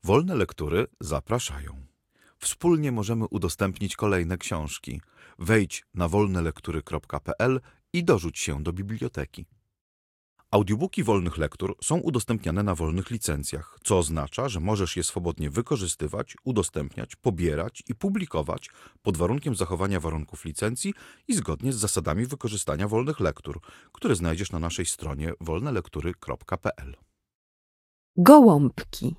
Wolne lektury zapraszają. Wspólnie możemy udostępnić kolejne książki. Wejdź na wolnelektury.pl i dorzuć się do biblioteki. Audiobooki wolnych lektur są udostępniane na wolnych licencjach, co oznacza, że możesz je swobodnie wykorzystywać, udostępniać, pobierać i publikować pod warunkiem zachowania warunków licencji i zgodnie z zasadami wykorzystania wolnych lektur, które znajdziesz na naszej stronie wolnelektury.pl. Gołąbki.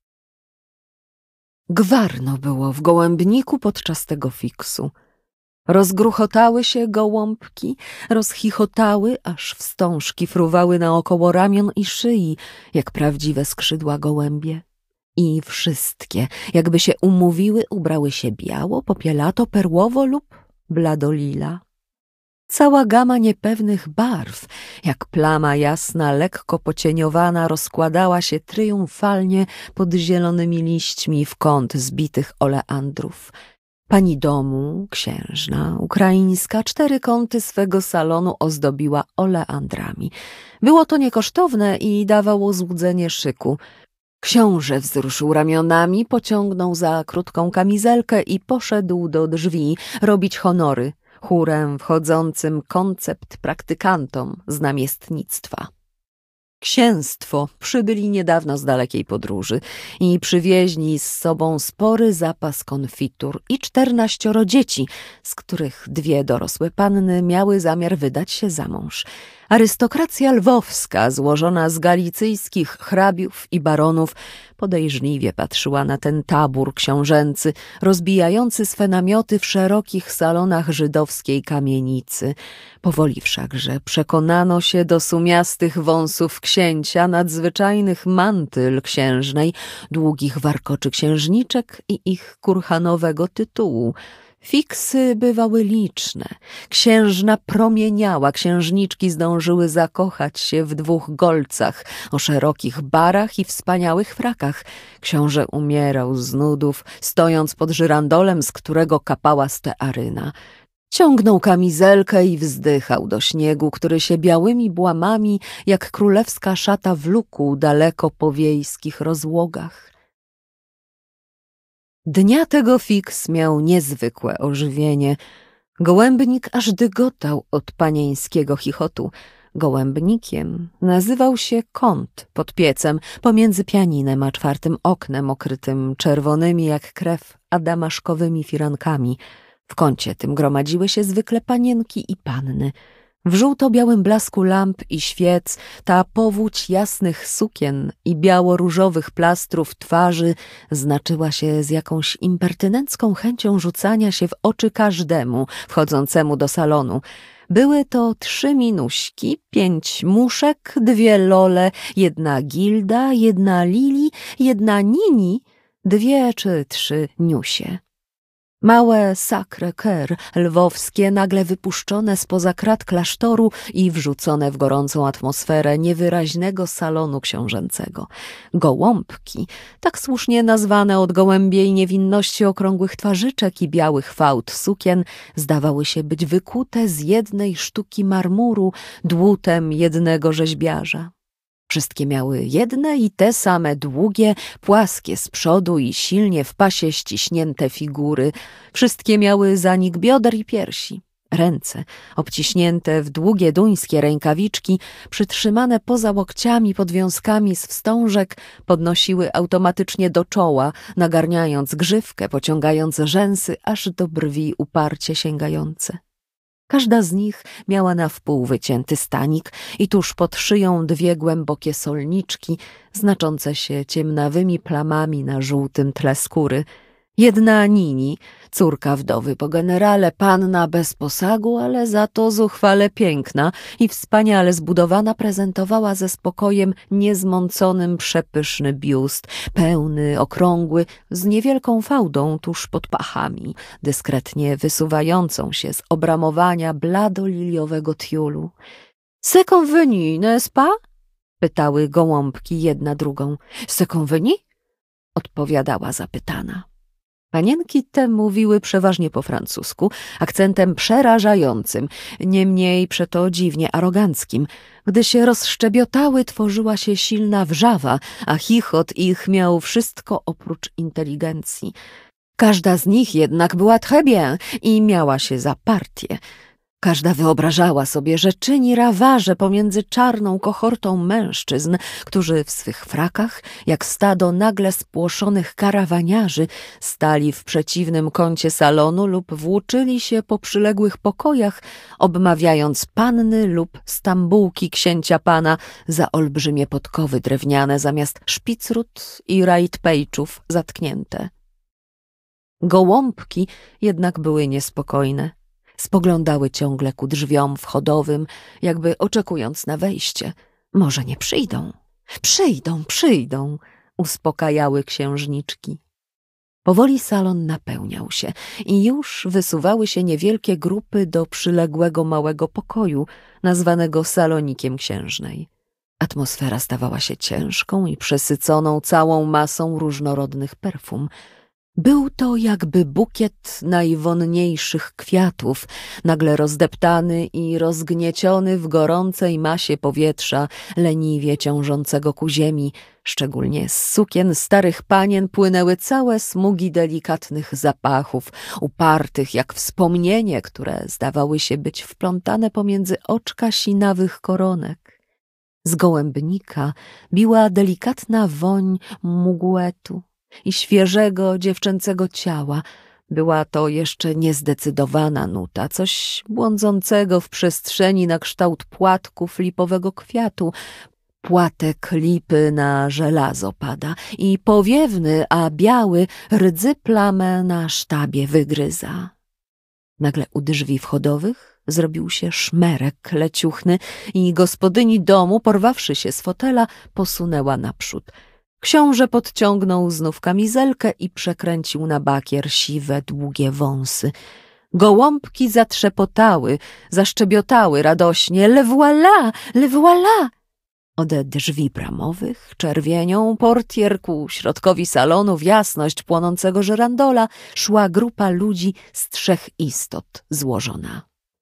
Gwarno było w gołębniku podczas tego fiksu. Rozgruchotały się gołąbki, rozchichotały, aż wstążki fruwały naokoło ramion i szyi, jak prawdziwe skrzydła gołębie. I wszystkie, jakby się umówiły, ubrały się biało, popielato, perłowo lub bladolila. Cała gama niepewnych barw, jak plama jasna, lekko pocieniowana, rozkładała się triumfalnie pod zielonymi liśćmi w kąt zbitych oleandrów. Pani domu, księżna, ukraińska, 4 kąty swego salonu ozdobiła oleandrami. Było to niekosztowne i dawało złudzenie szyku. Książę wzruszył ramionami, pociągnął za krótką kamizelkę i poszedł do drzwi robić honory chórem wchodzącym koncept praktykantom z namiestnictwa. Księstwo przybyli niedawno z dalekiej podróży i przywieźli z sobą spory zapas konfitur i 14 dzieci, z których 2 dorosłe panny miały zamiar wydać się za mąż. Arystokracja lwowska, złożona z galicyjskich hrabiów i baronów, podejrzliwie patrzyła na ten tabór książęcy, rozbijający swe namioty w szerokich salonach żydowskiej kamienicy. Powoli wszakże przekonano się do sumiastych wąsów księcia, nadzwyczajnych mantyl księżnej, długich warkoczy księżniczek i ich kurhanowego tytułu. Fiksy bywały liczne. Księżna promieniała, księżniczki zdążyły zakochać się w 2 golcach o szerokich barach i wspaniałych frakach. Książę umierał z nudów, stojąc pod żyrandolem, z którego kapała stearyna. Ciągnął kamizelkę i wzdychał do śniegu, który się białymi błamami, jak królewska szata, wlókł daleko po wiejskich rozłogach. Dnia tego fiks miał niezwykłe ożywienie. Gołębnik aż dygotał od panieńskiego chichotu. Gołębnikiem nazywał się kąt pod piecem pomiędzy pianinem a 4 oknem okrytym czerwonymi jak krew adamaszkowymi firankami. W kącie tym gromadziły się zwykle panienki i panny. W żółto-białym blasku lamp i świec ta powódź jasnych sukien i biało-różowych plastrów twarzy znaczyła się z jakąś impertynencką chęcią rzucania się w oczy każdemu wchodzącemu do salonu. Były to 3 minuśki, 5 muszek, 2 lole, 1 gilda, 1 lili, 1 nini, 2 czy 3 niusie. Małe sacré-cœur lwowskie, nagle wypuszczone spoza krat klasztoru i wrzucone w gorącą atmosferę niewyraźnego salonu książęcego. Gołąbki, tak słusznie nazwane od gołębiej niewinności okrągłych twarzyczek i białych fałd sukien, zdawały się być wykute z 1 sztuki marmuru dłutem jednego rzeźbiarza. Wszystkie miały jedne i te same długie, płaskie z przodu i silnie w pasie ściśnięte figury. Wszystkie miały zanik bioder i piersi. Ręce, obciśnięte w długie duńskie rękawiczki, przytrzymane poza łokciami pod wiązkami z wstążek, podnosiły automatycznie do czoła, nagarniając grzywkę, pociągając rzęsy aż do brwi uparcie sięgające. Każda z nich miała na wpół wycięty stanik i tuż pod szyją 2 głębokie solniczki, znaczące się ciemnawymi plamami na żółtym tle skóry. 1 Nini, córka wdowy po generale, panna bez posagu, ale za to zuchwale piękna i wspaniale zbudowana, prezentowała ze spokojem niezmąconym przepyszny biust, pełny, okrągły, z niewielką fałdą tuż pod pachami, dyskretnie wysuwającą się z obramowania bladoliliowego tiulu. C'est convenu, n'est-ce pas? Pytały gołąbki jedna drugą. C'est convenu? Odpowiadała zapytana. Panienki te mówiły przeważnie po francusku, akcentem przerażającym, niemniej przeto dziwnie aroganckim. Gdy się rozszczebiotały, tworzyła się silna wrzawa, a chichot ich miał wszystko oprócz inteligencji. Każda z nich jednak była très bien i miała się za partię. Każda wyobrażała sobie, że czyni rawarze pomiędzy czarną kohortą mężczyzn, którzy w swych frakach, jak stado nagle spłoszonych karawaniarzy, stali w przeciwnym kącie salonu lub włóczyli się po przyległych pokojach, obmawiając panny lub stambułki księcia pana za olbrzymie podkowy drewniane zamiast szpicrut i rajtpejczów zatknięte. Gołąbki jednak były niespokojne. Spoglądały ciągle ku drzwiom wchodowym, jakby oczekując na wejście. Może nie przyjdą. Przyjdą, uspokajały księżniczki. Powoli salon napełniał się i już wysuwały się niewielkie grupy do przyległego małego pokoju, nazwanego salonikiem księżnej. Atmosfera stawała się ciężką i przesyconą całą masą różnorodnych perfum. Był to jakby bukiet najwonniejszych kwiatów, nagle rozdeptany i rozgnieciony w gorącej masie powietrza, leniwie ciążącego ku ziemi. Szczególnie z sukien starych panien płynęły całe smugi delikatnych zapachów, upartych jak wspomnienie, które zdawały się być wplątane pomiędzy oczka sinawych koronek. Z gołębnika biła delikatna woń muguetu i świeżego dziewczęcego ciała. Była to jeszcze niezdecydowana nuta, coś błądzącego w przestrzeni na kształt płatków lipowego kwiatu. Płatek lipy na żelazo pada i powiewny, a biały rdzy plamę na sztabie wygryza. Nagle u drzwi wchodowych zrobił się szmerek leciuchny i gospodyni domu, porwawszy się z fotela, posunęła naprzód. Książę podciągnął znów kamizelkę i przekręcił na bakier siwe, długie wąsy. Gołąbki zatrzepotały, zaszczebiotały radośnie. Le voilà, le voilà! Ode drzwi bramowych, czerwienią, portier ku środkowi salonu w jasność płonącego żerandola szła grupa ludzi z 3 istot złożona.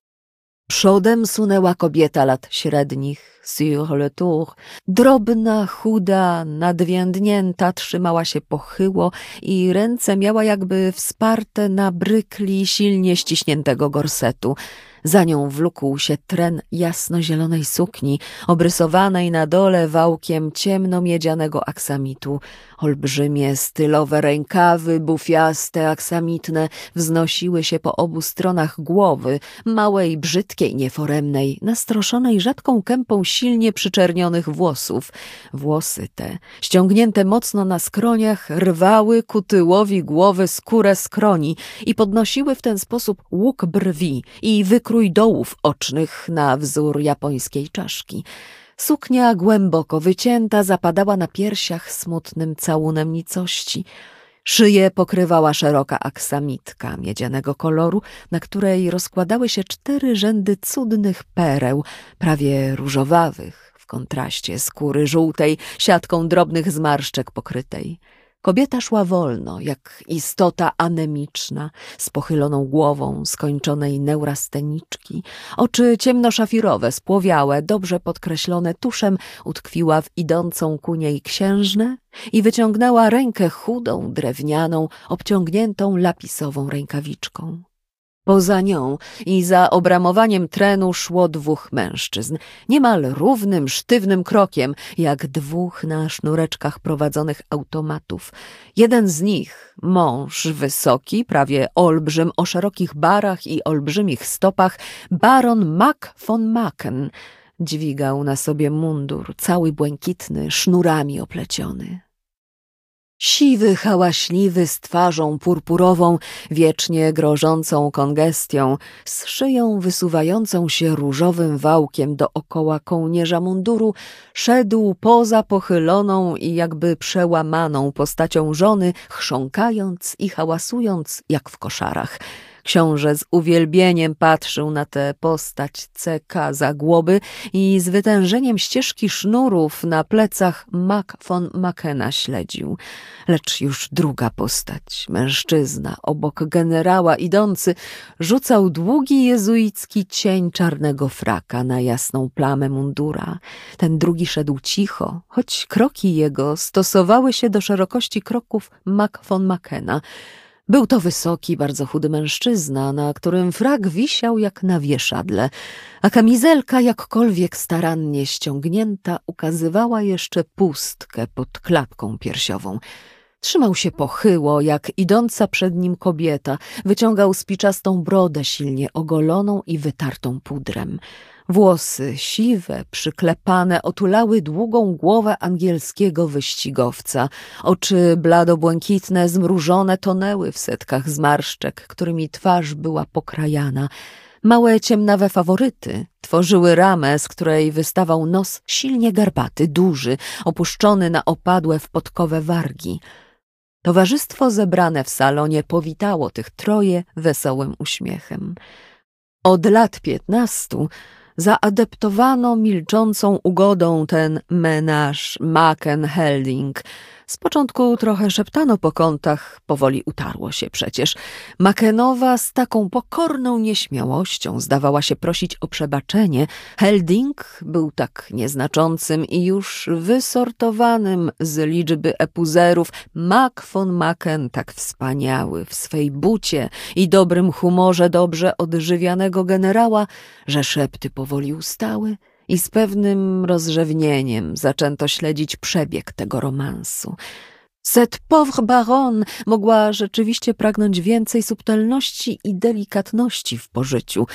Przodem sunęła kobieta lat średnich, sur le tour. Drobna, chuda, nadwiędnięta, trzymała się pochyło i ręce miała jakby wsparte na brykli silnie ściśniętego gorsetu. Za nią wlókł się tren jasnozielonej sukni, obrysowanej na dole wałkiem ciemnomiedzianego aksamitu. Olbrzymie, stylowe rękawy, bufiaste, aksamitne, wznosiły się po obu stronach głowy, małej, brzydkiej, nieforemnej, nastroszonej rzadką kępą silnie przyczernionych włosów. Włosy te, ściągnięte mocno na skroniach, rwały ku tyłowi głowy skórę skroni i podnosiły w ten sposób łuk brwi i wykrój dołów ocznych na wzór japońskiej czaszki. Suknia głęboko wycięta zapadała na piersiach smutnym całunem nicości. Szyję pokrywała szeroka aksamitka miedzianego koloru, na której rozkładały się 4 rzędy cudnych pereł, prawie różowawych, w kontraście skóry żółtej, siatką drobnych zmarszczek pokrytej. Kobieta szła wolno, jak istota anemiczna, z pochyloną głową skończonej neurasteniczki. Oczy ciemnoszafirowe, spłowiałe, dobrze podkreślone tuszem, utkwiła w idącą ku niej księżnę i wyciągnęła rękę chudą, drewnianą, obciągniętą lapisową rękawiczką. Poza nią i za obramowaniem trenu szło 2 mężczyzn, niemal równym, sztywnym krokiem, jak 2 na sznureczkach prowadzonych automatów. Jeden z nich, mąż wysoki, prawie olbrzym, o szerokich barach i olbrzymich stopach, baron Mac von Machen, dźwigał na sobie mundur, cały błękitny, sznurami opleciony. Siwy, hałaśliwy, z twarzą purpurową, wiecznie grożącą kongestią, z szyją wysuwającą się różowym wałkiem dookoła kołnierza munduru, szedł poza pochyloną i jakby przełamaną postacią żony, chrząkając i hałasując jak w koszarach. Książę z uwielbieniem patrzył na tę postać C.K. Zagłoby i z wytężeniem ścieżki sznurów na plecach Mac von Makena śledził. Lecz już druga postać, mężczyzna, obok generała idący, rzucał długi jezuicki cień czarnego fraka na jasną plamę mundura. Ten drugi szedł cicho, choć kroki jego stosowały się do szerokości kroków Mac von Makena. Był to wysoki, bardzo chudy mężczyzna, na którym frak wisiał jak na wieszadle, a kamizelka, jakkolwiek starannie ściągnięta, ukazywała jeszcze pustkę pod klatką piersiową. Trzymał się pochyło, jak idąca przed nim kobieta, wyciągał spiczastą brodę silnie ogoloną i wytartą pudrem. Włosy siwe, przyklepane, otulały długą głowę angielskiego wyścigowca. Oczy blado-błękitne, zmrużone, tonęły w setkach zmarszczek, którymi twarz była pokrajana. Małe ciemnawe faworyty tworzyły ramę, z której wystawał nos silnie garbaty, duży, opuszczony na opadłe w podkowę wargi. Towarzystwo zebrane w salonie powitało tych troje wesołym uśmiechem. Od lat 15 zaadeptowano milczącą ugodą ten menaż Maken-Helding. Z początku trochę szeptano po kątach, powoli utarło się przecież. Makenowa z taką pokorną nieśmiałością zdawała się prosić o przebaczenie. Helding był tak nieznaczącym i już wysortowanym z liczby epuzerów, Mac von Maken tak wspaniały w swej bucie i dobrym humorze dobrze odżywianego generała, że szepty powoli ustały i z pewnym rozrzewnieniem zaczęto śledzić przebieg tego romansu. Cette pauvre baronne mogła rzeczywiście pragnąć więcej subtelności i delikatności w pożyciu.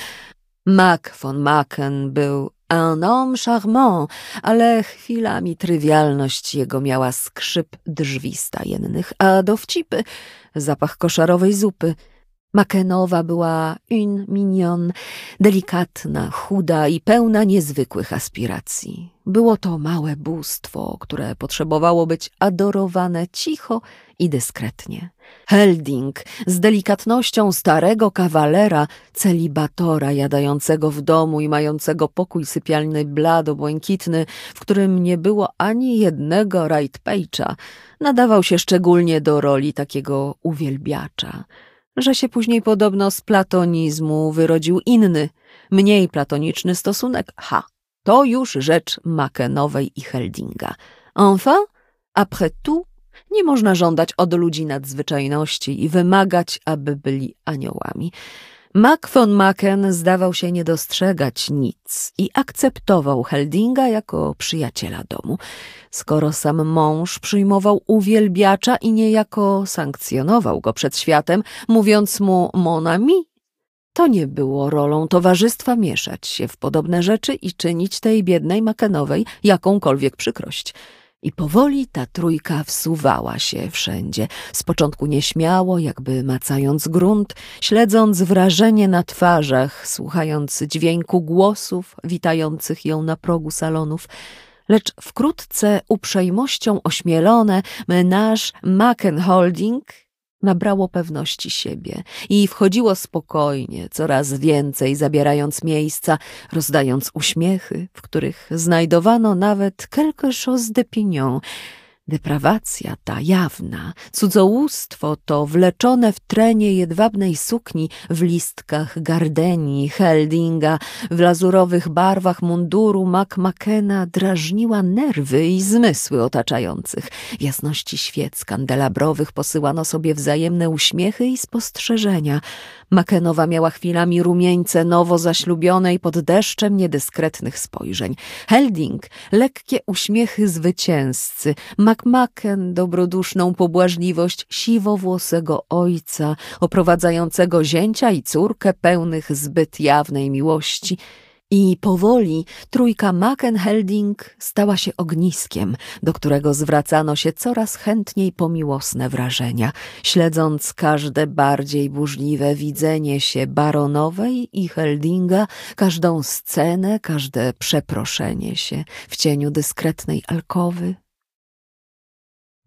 Mac von Maken był un homme charmant, ale chwilami trywialność jego miała skrzyp drzwi stajennych, a dowcipy zapach koszarowej zupy. Makenowa była une mignonne, delikatna, chuda i pełna niezwykłych aspiracji. Było to małe bóstwo, które potrzebowało być adorowane cicho i dyskretnie. Helding z delikatnością starego kawalera, celibatora jadającego w domu i mającego pokój sypialny blado-błękitny, w którym nie było ani jednego right-page'a, nadawał się szczególnie do roli takiego uwielbiacza. Że się później podobno z platonizmu wyrodził inny, mniej platoniczny stosunek, to już rzecz Makenowej i Heldinga. Enfin, après tout, nie można żądać od ludzi nadzwyczajności i wymagać, aby byli aniołami. Mac von Maken zdawał się nie dostrzegać nic i akceptował Heldinga jako przyjaciela domu. Skoro sam mąż przyjmował uwielbiacza i niejako sankcjonował go przed światem, mówiąc mu mon ami, to nie było rolą towarzystwa mieszać się w podobne rzeczy i czynić tej biednej Makenowej jakąkolwiek przykrość. I powoli ta trójka wsuwała się wszędzie, z początku nieśmiało, jakby macając grunt, śledząc wrażenie na twarzach, słuchając dźwięku głosów witających ją na progu salonów. Lecz wkrótce uprzejmością ośmielone menaż Maken-Holding nabrało pewności siebie i wchodziło spokojnie, coraz więcej zabierając miejsca, rozdając uśmiechy, w których znajdowano nawet quelque chose d'opinion. Deprawacja ta jawna, cudzołóstwo to wleczone w trenie jedwabnej sukni, w listkach gardeni, Heldinga, w lazurowych barwach munduru Makena drażniła nerwy i zmysły otaczających. W jasności świec kandelabrowych posyłano sobie wzajemne uśmiechy i spostrzeżenia. Makenowa miała chwilami rumieńce nowo zaślubionej pod deszczem niedyskretnych spojrzeń. Helding lekkie uśmiechy zwycięzcy, Maken dobroduszną pobłażliwość siwowłosego ojca, oprowadzającego zięcia i córkę pełnych zbyt jawnej miłości. I powoli trójka Maken-Helding stała się ogniskiem, do którego zwracano się coraz chętniej po miłosne wrażenia, śledząc każde bardziej burzliwe widzenie się baronowej i Heldinga, każdą scenę, każde przeproszenie się w cieniu dyskretnej alkowy.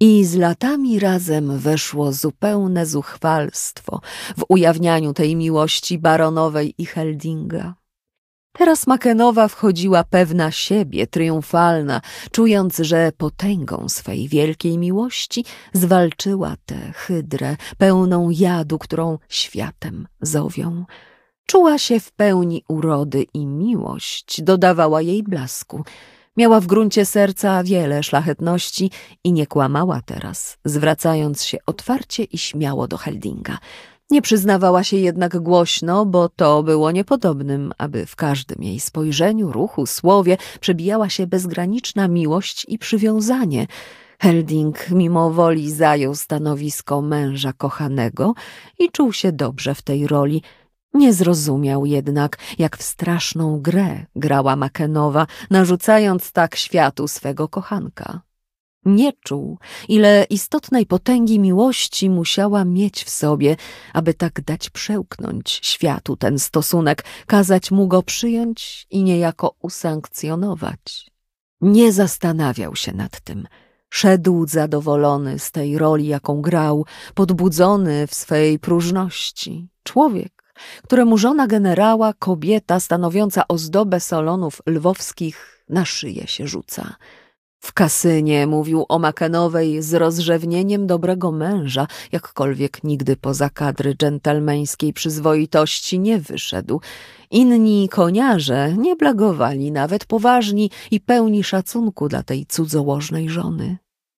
I z latami razem weszło zupełne zuchwalstwo w ujawnianiu tej miłości baronowej i Heldinga. Teraz Makenowa wchodziła pewna siebie, triumfalna, czując, że potęgą swej wielkiej miłości zwalczyła tę hydrę, pełną jadu, którą światem zowią. Czuła się w pełni urody i miłość dodawała jej blasku. Miała w gruncie serca wiele szlachetności i nie kłamała teraz, zwracając się otwarcie i śmiało do Heldinga. Nie przyznawała się jednak głośno, bo to było niepodobnym, aby w każdym jej spojrzeniu, ruchu, słowie przebijała się bezgraniczna miłość i przywiązanie. Helding mimo woli zajął stanowisko męża kochanego i czuł się dobrze w tej roli. Nie zrozumiał jednak, jak w straszną grę grała Makenowa, narzucając tak światu swego kochanka. Nie czuł, ile istotnej potęgi miłości musiała mieć w sobie, aby tak dać przełknąć światu ten stosunek, kazać mu go przyjąć i niejako usankcjonować. Nie zastanawiał się nad tym. Szedł zadowolony z tej roli, jaką grał, podbudzony w swej próżności. Człowiek, któremu żona generała, kobieta stanowiąca ozdobę salonów lwowskich, na szyję się rzuca. W kasynie mówił o Makenowej z rozrzewnieniem dobrego męża, jakkolwiek nigdy poza kadry dżentelmeńskiej przyzwoitości nie wyszedł. Inni koniarze nie blagowali, nawet poważni i pełni szacunku dla tej cudzołożnej żony.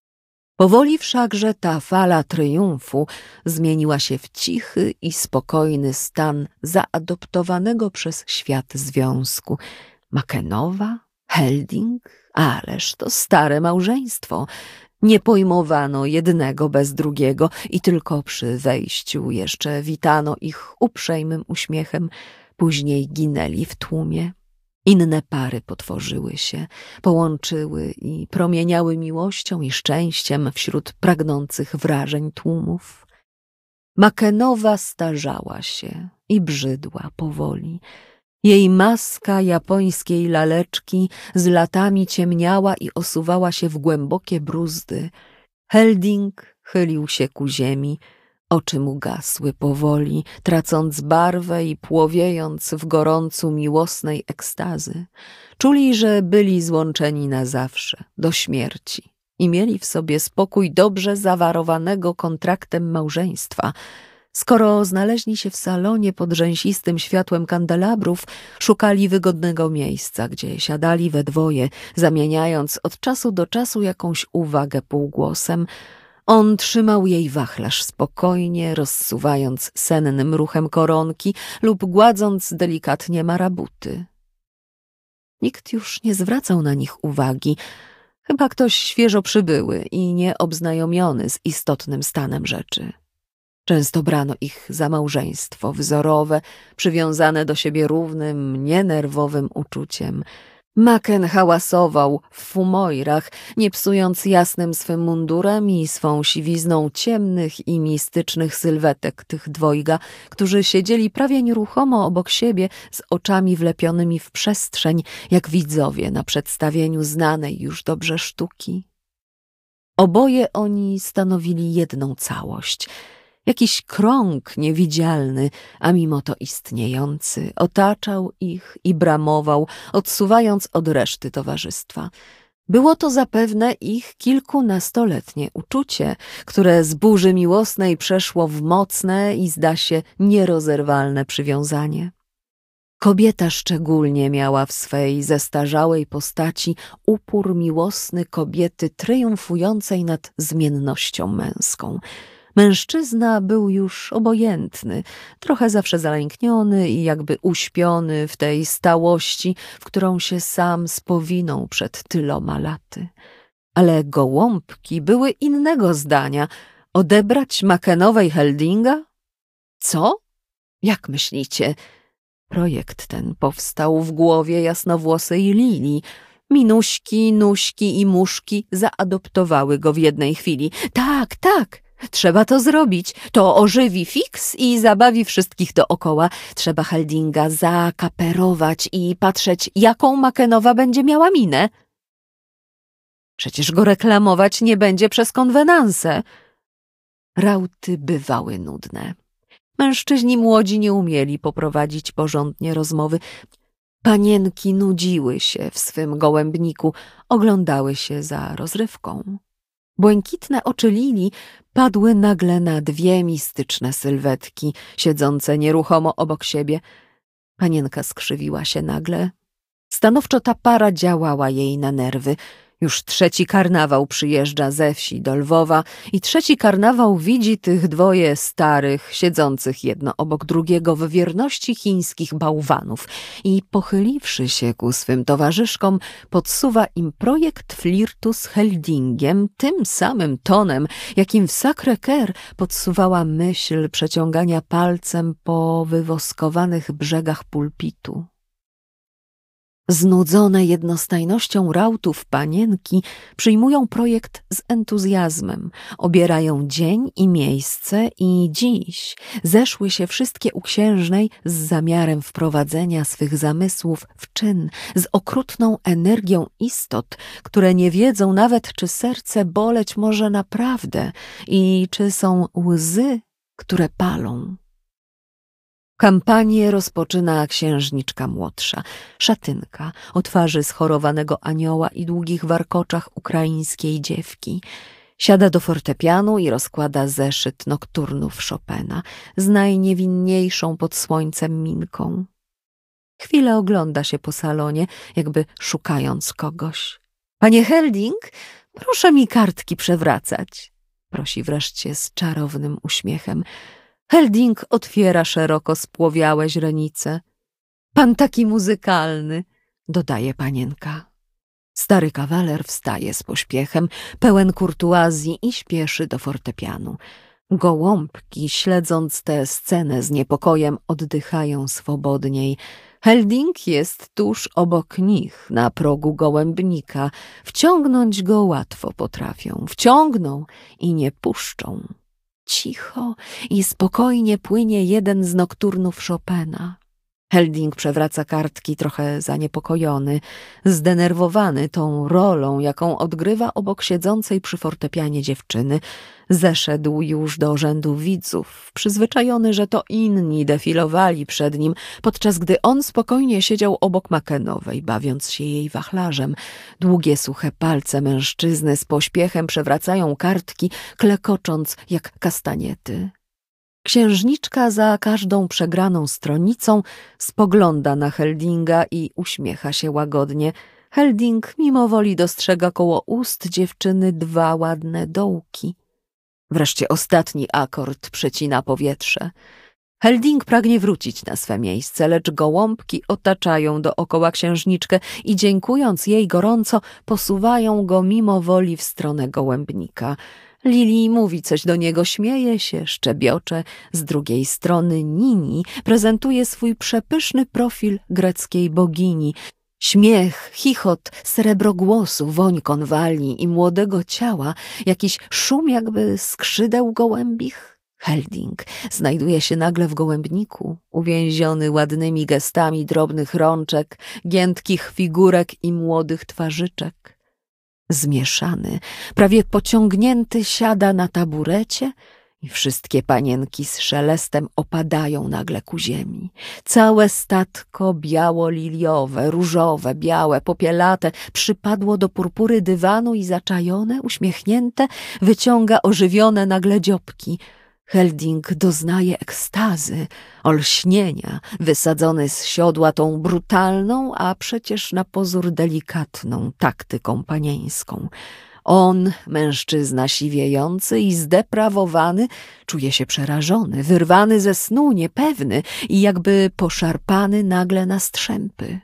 Powoli wszakże ta fala triumfu zmieniła się w cichy i spokojny stan zaadoptowanego przez świat związku. Makenowa, Helding, ależ to stare małżeństwo. Nie pojmowano jednego bez drugiego i tylko przy wejściu jeszcze witano ich uprzejmym uśmiechem, później ginęli w tłumie. Inne pary potworzyły się, połączyły i promieniały miłością i szczęściem wśród pragnących wrażeń tłumów. Makenowa starzała się i brzydła powoli. Jej maska japońskiej laleczki z latami ciemniała i osuwała się w głębokie bruzdy. Helding chylił się ku ziemi, oczy mu gasły powoli, tracąc barwę i płowiejąc w gorącu miłosnej ekstazy. Czuli, że byli złączeni na zawsze, do śmierci i mieli w sobie spokój dobrze zawarowanego kontraktem małżeństwa. Skoro znaleźli się w salonie pod rzęsistym światłem kandelabrów, szukali wygodnego miejsca, gdzie siadali we dwoje, zamieniając od czasu do czasu jakąś uwagę półgłosem. On trzymał jej wachlarz spokojnie, rozsuwając sennym ruchem koronki lub gładząc delikatnie marabuty. Nikt już nie zwracał na nich uwagi, chyba ktoś świeżo przybyły i nieobznajomiony z istotnym stanem rzeczy. Często brano ich za małżeństwo wzorowe, przywiązane do siebie równym, nienerwowym uczuciem. Maken hałasował w fumojrach, nie psując jasnym swym mundurem i swą siwizną ciemnych i mistycznych sylwetek tych dwojga, którzy siedzieli prawie nieruchomo obok siebie z oczami wlepionymi w przestrzeń, jak widzowie na przedstawieniu znanej już dobrze sztuki. Oboje oni stanowili jedną całość. Jakiś krąg niewidzialny, a mimo to istniejący, otaczał ich i bramował, odsuwając od reszty towarzystwa. Było to zapewne ich kilkunastoletnie uczucie, które z burzy miłosnej przeszło w mocne i zda się nierozerwalne przywiązanie. Kobieta szczególnie miała w swej zestarzałej postaci upór miłosny kobiety triumfującej nad zmiennością męską. Mężczyzna był już obojętny, trochę zawsze zalękniony i jakby uśpiony w tej stałości, w którą się sam spowinął przed tyloma laty. Ale gołąbki były innego zdania. Odebrać Makenowej Heldinga? Co? Jak myślicie? Projekt ten powstał w głowie jasnowłosej Lili. Minuśki, Nuśki i Muszki zaadoptowały go w jednej chwili. Tak, tak! Trzeba to zrobić. To ożywi Fix i zabawi wszystkich dookoła. Trzeba Heldinga zakaperować i patrzeć, jaką Makenowa będzie miała minę. Przecież go reklamować nie będzie przez konwenansę. Rauty bywały nudne. Mężczyźni młodzi nie umieli poprowadzić porządnie rozmowy. Panienki nudziły się w swym gołębniku, oglądały się za rozrywką. Błękitne oczy Lili padły nagle na dwie mistyczne sylwetki, siedzące nieruchomo obok siebie. Panienka skrzywiła się nagle. Stanowczo ta para działała jej na nerwy. Już trzeci karnawał przyjeżdża ze wsi do Lwowa i trzeci karnawał widzi tych dwoje starych, siedzących jedno obok drugiego w wierności chińskich bałwanów i pochyliwszy się ku swym towarzyszkom, podsuwa im projekt flirtu z Heldingiem tym samym tonem, jakim w Sacré-Cœur podsuwała myśl przeciągania palcem po wywoskowanych brzegach pulpitu. Znudzone jednostajnością rautów panienki przyjmują projekt z entuzjazmem, obierają dzień i miejsce i dziś zeszły się wszystkie u księżnej z zamiarem wprowadzenia swych zamysłów w czyn, z okrutną energią istot, które nie wiedzą nawet, czy serce boleć może naprawdę i czy są łzy, które palą. Kampanię rozpoczyna księżniczka młodsza, szatynka, o twarzy schorowanego anioła i długich warkoczach ukraińskiej dziewki. Siada do fortepianu i rozkłada zeszyt nokturnów Chopina z najniewinniejszą pod słońcem minką. Chwilę ogląda się po salonie, jakby szukając kogoś. — Panie Helding, proszę mi kartki przewracać — prosi wreszcie z czarownym uśmiechem. Helding otwiera szeroko spłowiałe źrenice. — Pan taki muzykalny — dodaje panienka. Stary kawaler wstaje z pośpiechem, pełen kurtuazji i śpieszy do fortepianu. Gołąbki, śledząc tę scenę z niepokojem, oddychają swobodniej. Helding jest tuż obok nich, na progu gołębnika. Wciągnąć go łatwo potrafią. Wciągną i nie puszczą. Cicho i spokojnie płynie jeden z nokturnów Chopina. Helding przewraca kartki trochę zaniepokojony, zdenerwowany tą rolą, jaką odgrywa obok siedzącej przy fortepianie dziewczyny. Zeszedł już do rzędu widzów, przyzwyczajony, że to inni defilowali przed nim, podczas gdy on spokojnie siedział obok Makenowej, bawiąc się jej wachlarzem. Długie, suche palce mężczyzny z pośpiechem przewracają kartki, klekocząc jak kastaniety. Księżniczka za każdą przegraną stronicą spogląda na Heldinga i uśmiecha się łagodnie. Helding mimowoli dostrzega koło ust dziewczyny dwa ładne dołki. Wreszcie ostatni akord przecina powietrze. Helding pragnie wrócić na swe miejsce, lecz gołąbki otaczają dookoła księżniczkę i dziękując jej gorąco posuwają go mimowoli w stronę gołębnika. Lili mówi coś do niego, śmieje się, szczebiocze. Z drugiej strony Nini prezentuje swój przepyszny profil greckiej bogini. Śmiech, chichot, srebro głosu, woń konwali i młodego ciała, jakiś szum jakby skrzydeł gołębich. Helding znajduje się nagle w gołębniku, uwięziony ładnymi gestami drobnych rączek, giętkich figurek i młodych twarzyczek. Zmieszany, prawie pociągnięty siada na taburecie i wszystkie panienki z szelestem opadają nagle ku ziemi. Całe statko biało-liliowe, różowe, białe, popielate przypadło do purpury dywanu i zaczajone, uśmiechnięte, wyciąga ożywione nagle dzióbki. Helding doznaje ekstazy, olśnienia, wysadzony z siodła tą brutalną, a przecież na pozór delikatną taktyką panieńską. On, mężczyzna siwiejący i zdeprawowany, czuje się przerażony, wyrwany ze snu, niepewny i jakby poszarpany nagle na strzępy.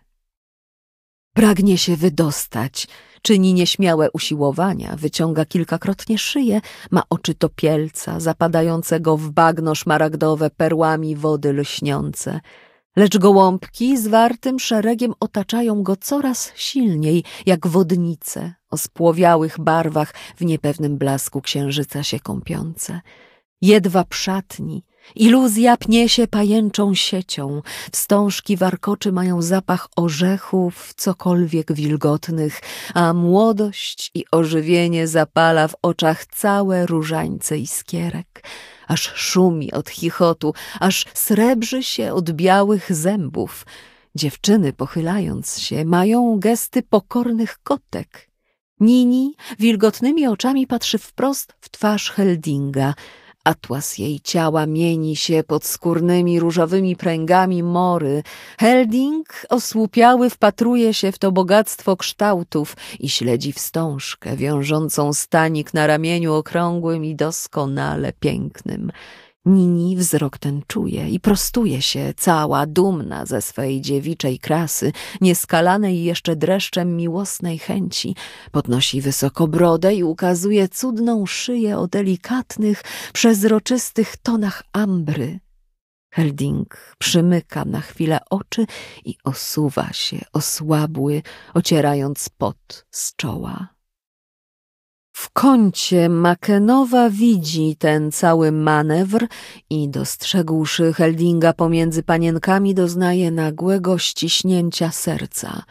Pragnie się wydostać, czyni nieśmiałe usiłowania, wyciąga kilkakrotnie szyję, ma oczy topielca, zapadającego w bagno szmaragdowe perłami wody lśniące. Lecz gołąbki zwartym szeregiem otaczają go coraz silniej, jak wodnice o spłowiałych barwach w niepewnym blasku księżyca się kąpiące. jedwab szatni, iluzja pnie się pajęczą siecią, wstążki warkoczy mają zapach orzechów, cokolwiek wilgotnych, a młodość i ożywienie zapala w oczach całe różańce iskierek, aż szumi od chichotu, aż srebrzy się od białych zębów. Dziewczyny, pochylając się, mają gesty pokornych kotek. Nini wilgotnymi oczami patrzy wprost w twarz Heldinga. Atłas jej ciała mieni się pod skórnymi różowymi pręgami mory. Helding osłupiały wpatruje się w to bogactwo kształtów i śledzi wstążkę wiążącą stanik na ramieniu okrągłym i doskonale pięknym. Nini wzrok ten czuje i prostuje się, cała dumna ze swej dziewiczej krasy, nieskalanej jeszcze dreszczem miłosnej chęci. Podnosi wysoko brodę i ukazuje cudną szyję o delikatnych, przezroczystych tonach ambry. Helding przymyka na chwilę oczy i osuwa się osłabły, ocierając pot z czoła. W kącie Makenowa widzi ten cały manewr i dostrzegłszy Heldinga pomiędzy panienkami, doznaje nagłego ściśnięcia serca.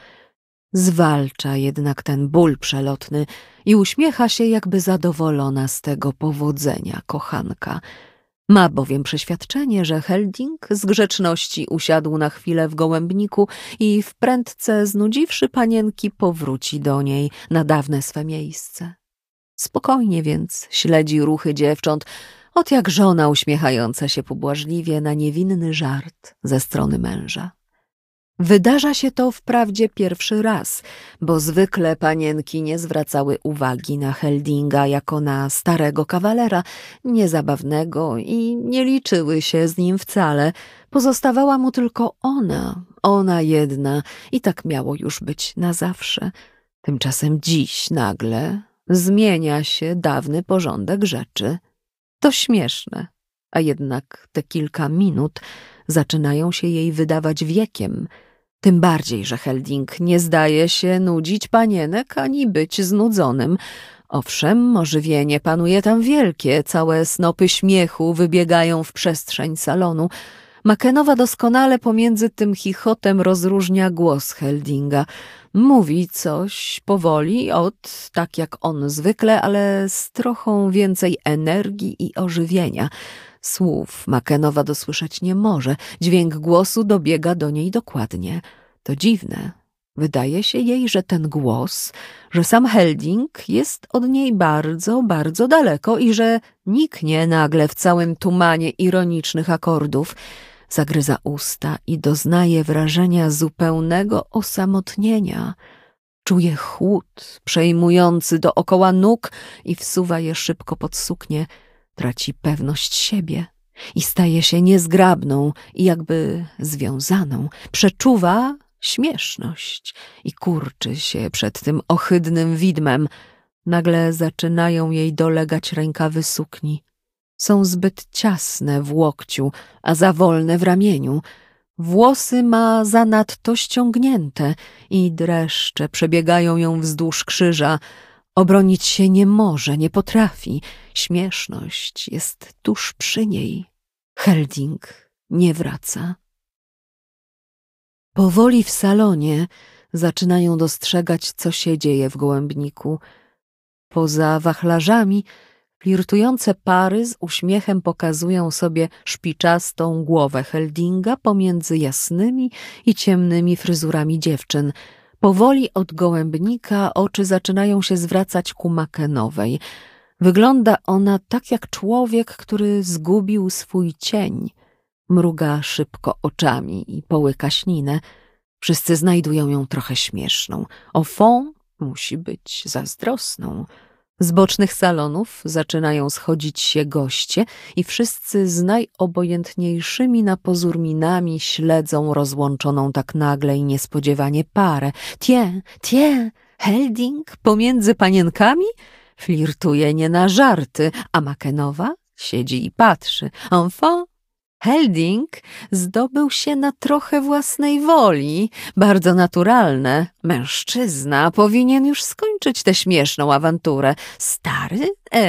Zwalcza jednak ten ból przelotny i uśmiecha się, jakby zadowolona z tego powodzenia kochanka. Ma bowiem przeświadczenie, że Helding z grzeczności usiadł na chwilę w gołębniku i wprędce znudziwszy panienki powróci do niej na dawne swe miejsce. Spokojnie więc śledzi ruchy dziewcząt, ot jak żona uśmiechająca się pobłażliwie na niewinny żart ze strony męża. Wydarza się to wprawdzie pierwszy raz, bo zwykle panienki nie zwracały uwagi na Heldinga jako na starego kawalera, niezabawnego i nie liczyły się z nim wcale. Pozostawała mu tylko ona jedna i tak miało już być na zawsze. Tymczasem dziś nagle zmienia się dawny porządek rzeczy. To śmieszne, a jednak te kilka minut zaczynają się jej wydawać wiekiem, tym bardziej, że Helding nie zdaje się nudzić panienek ani być znudzonym. Owszem, ożywienie panuje tam wielkie, całe snopy śmiechu wybiegają w przestrzeń salonu. Makenowa doskonale pomiędzy tym chichotem rozróżnia głos Heldinga. Mówi coś powoli, tak jak on zwykle, ale z trochą więcej energii i ożywienia. Słów Makenowa dosłyszeć nie może, dźwięk głosu dobiega do niej dokładnie. To dziwne. Wydaje się jej, że ten głos, że sam Helding jest od niej bardzo, bardzo daleko i że niknie nagle w całym tumanie ironicznych akordów. Zagryza usta i doznaje wrażenia zupełnego osamotnienia. Czuje chłód przejmujący dookoła nóg i wsuwa je szybko pod suknię. Traci pewność siebie i staje się niezgrabną i jakby związaną. Przeczuwa śmieszność i kurczy się przed tym ohydnym widmem. Nagle zaczynają jej dolegać rękawy sukni. Są zbyt ciasne w łokciu, a za wolne w ramieniu. Włosy ma zanadto ściągnięte i dreszcze przebiegają ją wzdłuż krzyża. Obronić się nie może, nie potrafi. Śmieszność jest tuż przy niej. Helding nie wraca. Powoli w salonie zaczynają dostrzegać, co się dzieje w gołębniku. Poza wachlarzami flirtujące pary z uśmiechem pokazują sobie szpiczastą głowę Heldinga pomiędzy jasnymi i ciemnymi fryzurami dziewczyn. Powoli od gołębnika oczy zaczynają się zwracać ku Makenowej. Wygląda ona tak jak człowiek, który zgubił swój cień. Mruga szybko oczami i połyka ślinę. Wszyscy znajdują ją trochę śmieszną. Au fond musi być zazdrosną. Z bocznych salonów zaczynają schodzić się goście i wszyscy z najobojętniejszymi na pozór minami śledzą rozłączoną tak nagle i niespodziewanie parę. Tiens, Helding pomiędzy panienkami? Flirtuje nie na żarty, a Makenowa siedzi i patrzy. Enfant, Helding zdobył się na trochę własnej woli, bardzo naturalne. Mężczyzna powinien już skończyć tę śmieszną awanturę. Stary?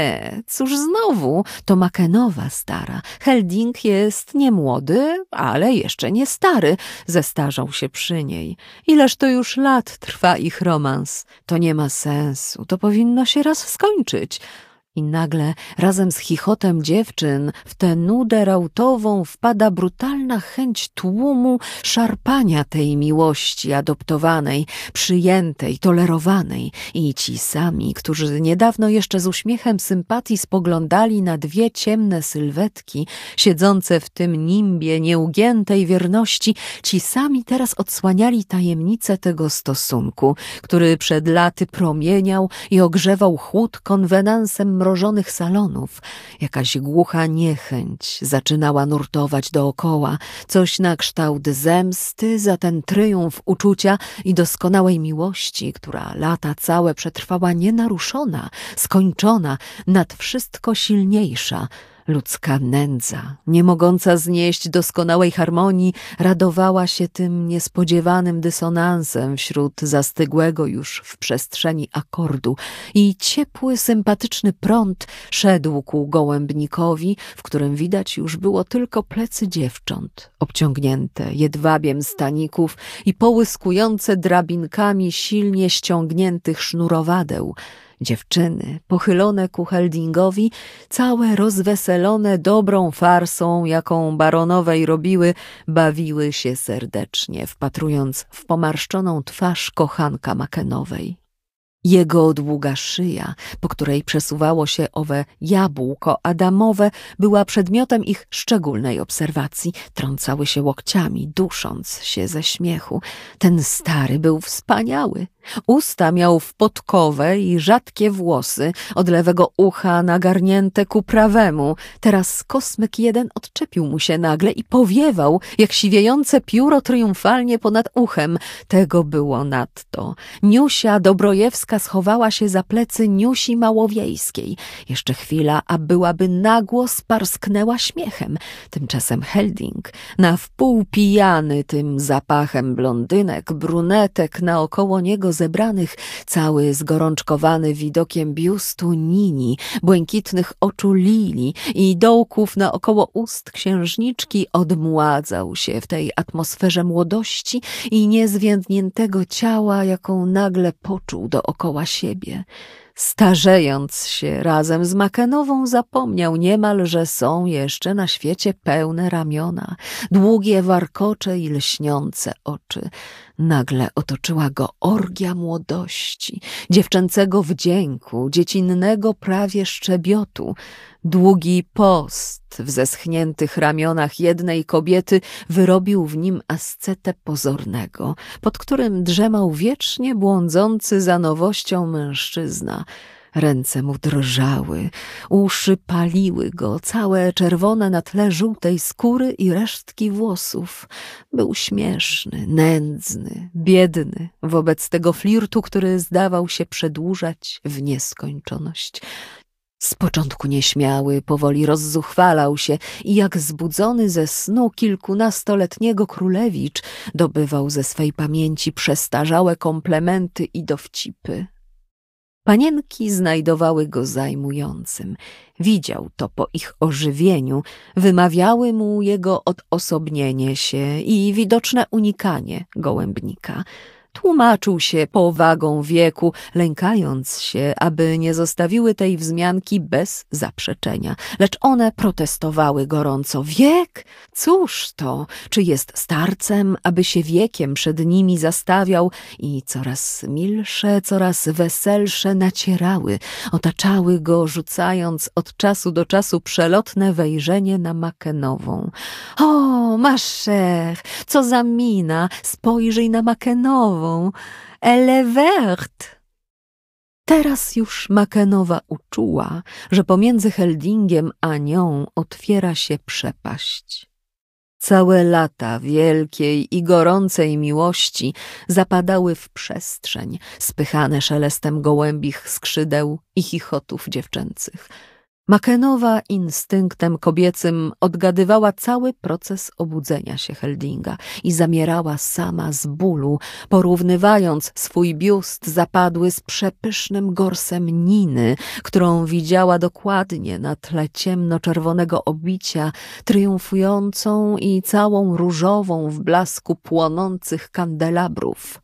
Cóż znowu, to Makenowa stara. Helding jest nie młody, ale jeszcze nie stary. Zestarzał się przy niej. Ileż to już lat trwa ich romans. To nie ma sensu, to powinno się raz skończyć. I nagle razem z chichotem dziewczyn w tę nudę rautową wpada brutalna chęć tłumu szarpania tej miłości adoptowanej, przyjętej, tolerowanej. I ci sami, którzy niedawno jeszcze z uśmiechem sympatii spoglądali na dwie ciemne sylwetki siedzące w tym nimbie nieugiętej wierności, ci sami teraz odsłaniali tajemnicę tego stosunku, który przed laty promieniał i ogrzewał chłód konwenansem mrożonych salonów. Jakaś głucha niechęć zaczynała nurtować dookoła, coś na kształt zemsty za ten tryumf uczucia i doskonałej miłości, która lata całe przetrwała nienaruszona, skończona, nad wszystko silniejsza. Ludzka nędza, nie mogąca znieść doskonałej harmonii, radowała się tym niespodziewanym dysonansem wśród zastygłego już w przestrzeni akordu i ciepły, sympatyczny prąd szedł ku gołębnikowi, w którym widać już było tylko plecy dziewcząt, obciągnięte jedwabiem staników i połyskujące drabinkami silnie ściągniętych sznurowadeł. Dziewczyny, pochylone ku Heldingowi, całe rozweselone dobrą farsą, jaką baronowej robiły, bawiły się serdecznie, wpatrując w pomarszczoną twarz kochanka Makenowej. Jego długa szyja, po której przesuwało się owe jabłko adamowe, była przedmiotem ich szczególnej obserwacji. Trącały się łokciami, dusząc się ze śmiechu. Ten stary był wspaniały. Usta miał w podkowę i rzadkie włosy, od lewego ucha nagarnięte ku prawemu. Teraz kosmyk jeden odczepił mu się nagle i powiewał, jak siwiejące pióro triumfalnie ponad uchem. Tego było nadto. Niusia Dobrojewska schowała się za plecy Niusi Małowiejskiej. Jeszcze chwila, a byłaby nagłos parsknęła śmiechem. Tymczasem Helding, na wpół pijany tym zapachem blondynek, brunetek naokoło niego zebranych, cały zgorączkowany widokiem biustu Nini, błękitnych oczu Lili i dołków naokoło ust księżniczki, odmładzał się w tej atmosferze młodości i niezwiędniętego ciała, jaką nagle poczuł dookoła siebie. Starzejąc się razem z Makenową, zapomniał niemal, że są jeszcze na świecie pełne ramiona, długie warkocze i lśniące oczy. Nagle otoczyła go orgia młodości, dziewczęcego wdzięku, dziecinnego prawie szczebiotu. Długi post w zeschniętych ramionach jednej kobiety wyrobił w nim ascetę pozornego, pod którym drzemał wiecznie błądzący za nowością mężczyzna. Ręce mu drżały, uszy paliły go, całe czerwone na tle żółtej skóry i resztki włosów. Był śmieszny, nędzny, biedny wobec tego flirtu, który zdawał się przedłużać w nieskończoność. Z początku nieśmiały, powoli rozzuchwalał się i jak zbudzony ze snu kilkunastoletniego królewicz dobywał ze swej pamięci przestarzałe komplementy i dowcipy. Panienki znajdowały go zajmującym. Widział to po ich ożywieniu, wymawiały mu jego odosobnienie się i widoczne unikanie gołębnika. Tłumaczył się powagą wieku, lękając się, aby nie zostawiły tej wzmianki bez zaprzeczenia. Lecz one protestowały gorąco. Wiek? Cóż to? Czy jest starcem, aby się wiekiem przed nimi zastawiał? I coraz milsze, coraz weselsze nacierały, otaczały go, rzucając od czasu do czasu przelotne wejrzenie na Makenową. O, ma cher, co za mina, spojrzyj na Makenową. Elle est verte. Teraz już Makenowa uczuła, że pomiędzy Heldingiem a nią otwiera się przepaść. Całe lata wielkiej i gorącej miłości zapadały w przestrzeń, spychane szelestem gołębich skrzydeł i chichotów dziewczęcych. Makenowa instynktem kobiecym odgadywała cały proces obudzenia się Heldinga i zamierała sama z bólu, porównywając swój biust zapadły z przepysznym gorsem Niny, którą widziała dokładnie na tle ciemnoczerwonego obicia, triumfującą i całą różową w blasku płonących kandelabrów.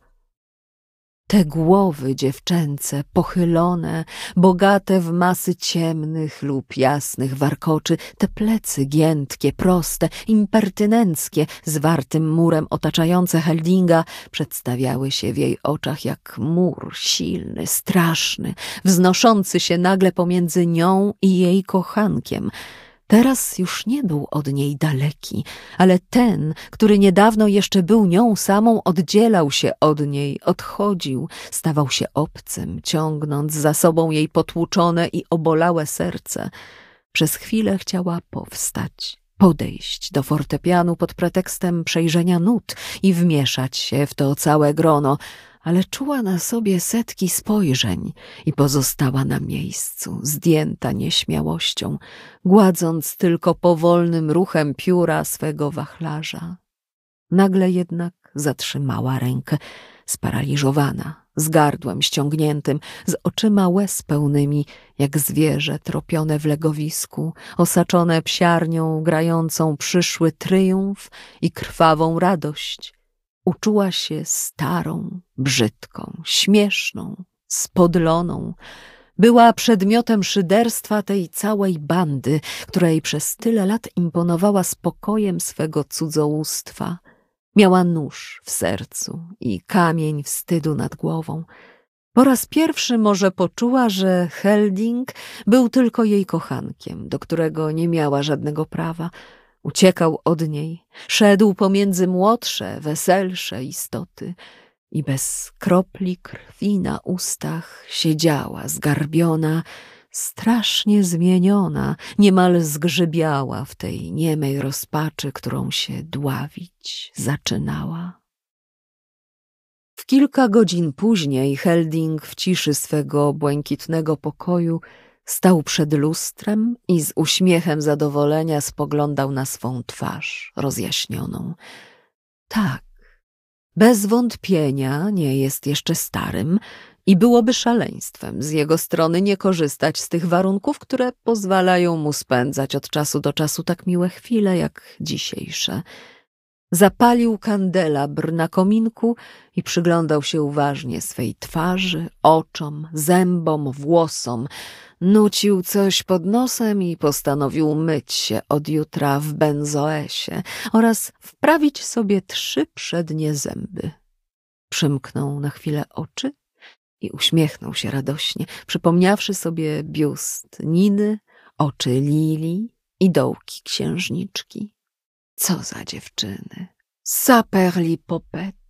Te głowy dziewczęce, pochylone, bogate w masy ciemnych lub jasnych warkoczy, te plecy giętkie, proste, impertynenckie, zwartym murem otaczające Heldinga, przedstawiały się w jej oczach jak mur silny, straszny, wznoszący się nagle pomiędzy nią i jej kochankiem. Teraz już nie był od niej daleki, ale ten, który niedawno jeszcze był nią samą, oddzielał się od niej, odchodził, stawał się obcym, ciągnąc za sobą jej potłuczone i obolałe serce. Przez chwilę chciała powstać, podejść do fortepianu pod pretekstem przejrzenia nut i wmieszać się w to całe grono, ale czuła na sobie setki spojrzeń i pozostała na miejscu, zdjęta nieśmiałością, gładząc tylko powolnym ruchem pióra swego wachlarza. Nagle jednak zatrzymała rękę, sparaliżowana, z gardłem ściągniętym, z oczyma łez pełnymi, jak zwierzę tropione w legowisku, osaczone psiarnią grającą przyszły tryumf i krwawą radość. Uczuła się starą, brzydką, śmieszną, spodloną. Była przedmiotem szyderstwa tej całej bandy, której przez tyle lat imponowała spokojem swego cudzołóstwa. Miała nóż w sercu i kamień wstydu nad głową. Po raz pierwszy może poczuła, że Helding był tylko jej kochankiem, do którego nie miała żadnego prawa. Uciekał od niej, szedł pomiędzy młodsze, weselsze istoty i bez kropli krwi na ustach siedziała zgarbiona, strasznie zmieniona, niemal zgrzybiała w tej niemej rozpaczy, którą się dławić zaczynała. W kilka godzin później Helding w ciszy swego błękitnego pokoju stał przed lustrem i z uśmiechem zadowolenia spoglądał na swą twarz rozjaśnioną. Tak, bez wątpienia nie jest jeszcze starym i byłoby szaleństwem z jego strony nie korzystać z tych warunków, które pozwalają mu spędzać od czasu do czasu tak miłe chwile jak dzisiejsze. Zapalił kandelabr na kominku i przyglądał się uważnie swej twarzy, oczom, zębom, włosom. Nucił coś pod nosem i postanowił myć się od jutra w benzoesie oraz wprawić sobie 3 przednie zęby. Przymknął na chwilę oczy i uśmiechnął się radośnie, przypomniawszy sobie biust Niny, oczy Lili i dołki księżniczki. Co za dziewczyny! Saperlipopette!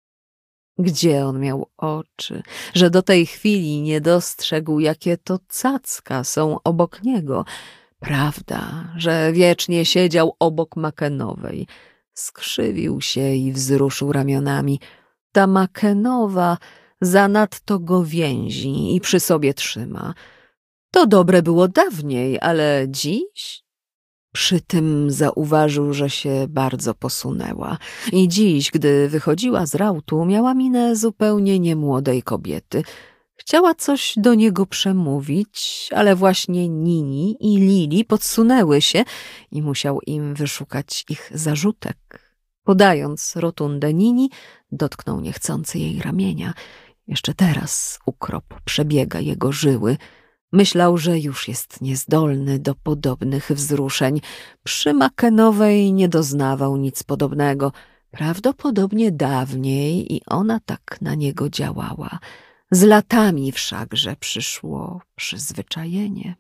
Gdzie on miał oczy, że do tej chwili nie dostrzegł, jakie to cacka są obok niego. Prawda, że wiecznie siedział obok Makenowej. Skrzywił się i wzruszył ramionami. Ta Makenowa zanadto go więzi i przy sobie trzyma. To dobre było dawniej, ale dziś? Przy tym zauważył, że się bardzo posunęła i dziś, gdy wychodziła z rautu, miała minę zupełnie niemłodej kobiety. Chciała coś do niego przemówić, ale właśnie Nini i Lili podsunęły się i musiał im wyszukać ich zarzutek. Podając rotundę Nini, dotknął niechcący jej ramienia. Jeszcze teraz ukrop przebiega jego żyły. Myślał, że już jest niezdolny do podobnych wzruszeń. Przy Makenowej nie doznawał nic podobnego. Prawdopodobnie dawniej i ona tak na niego działała. Z latami wszakże przyszło przyzwyczajenie.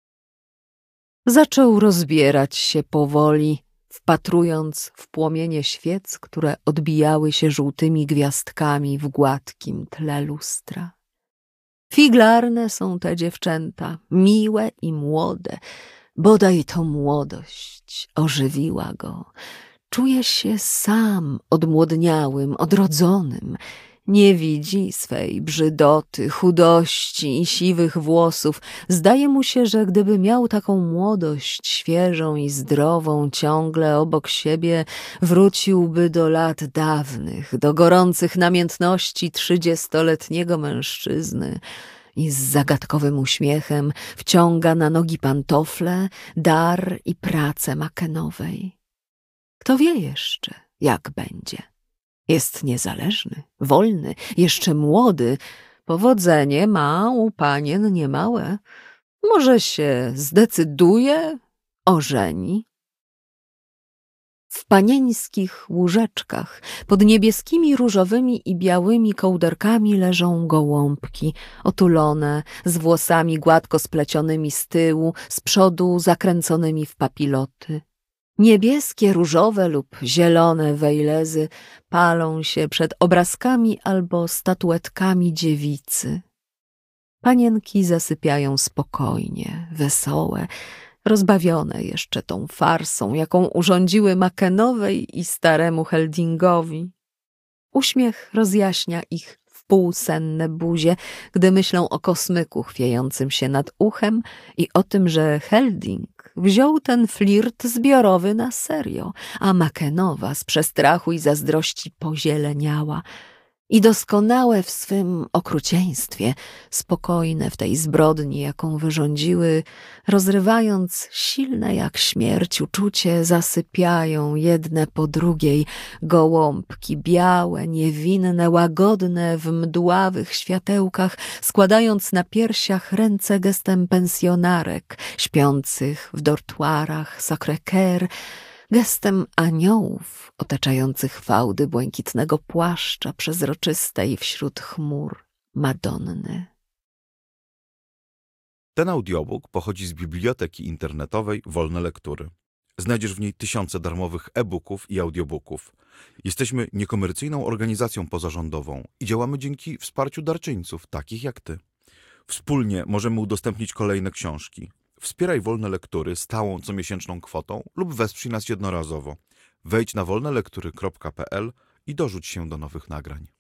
Zaczął rozbierać się powoli, wpatrując w płomienie świec, które odbijały się żółtymi gwiazdkami w gładkim tle lustra. Figlarne są te dziewczęta, miłe i młode. Bodaj to młodość ożywiła go. Czuje się sam odmłodniałym, odrodzonym. Nie widzi swej brzydoty, chudości i siwych włosów. Zdaje mu się, że gdyby miał taką młodość świeżą i zdrową ciągle obok siebie, wróciłby do lat dawnych, do gorących namiętności 30-letniego mężczyzny i z zagadkowym uśmiechem wciąga na nogi pantofle, dar i pracę Makenowej. Kto wie jeszcze, jak będzie? Jest niezależny, wolny, jeszcze młody. Powodzenie ma u panien niemałe. Może się zdecyduje, ożeni. W panieńskich łóżeczkach pod niebieskimi, różowymi i białymi kołderkami leżą gołąbki, otulone, z włosami gładko splecionymi z tyłu, z przodu zakręconymi w papiloty. Niebieskie, różowe lub zielone wejlezy palą się przed obrazkami albo statuetkami dziewicy. Panienki zasypiają spokojnie, wesołe, rozbawione jeszcze tą farsą, jaką urządziły Makenowej i staremu Heldingowi. Uśmiech rozjaśnia ich wpółsenne buzie, gdy myślą o kosmyku chwiejącym się nad uchem i o tym, że Helding wziął ten flirt zbiorowy na serio, a Makenowa z przestrachu i zazdrości pozieleniała. I doskonałe w swym okrucieństwie, spokojne w tej zbrodni, jaką wyrządziły, rozrywając silne jak śmierć uczucie, zasypiają jedne po drugiej, gołąbki białe, niewinne, łagodne, w mdławych światełkach, składając na piersiach ręce gestem pensjonarek, śpiących w dortuarach Sacré-Cœur, gestem aniołów otaczających fałdy błękitnego płaszcza przezroczystej wśród chmur Madonny. Ten audiobook pochodzi z biblioteki internetowej Wolne Lektury. Znajdziesz w niej tysiące darmowych e-booków i audiobooków. Jesteśmy niekomercyjną organizacją pozarządową i działamy dzięki wsparciu darczyńców, takich jak ty. Wspólnie możemy udostępnić kolejne książki. Wspieraj Wolne Lektury stałą comiesięczną kwotą lub wesprzyj nas jednorazowo. Wejdź na wolnelektury.pl i dorzuć się do nowych nagrań.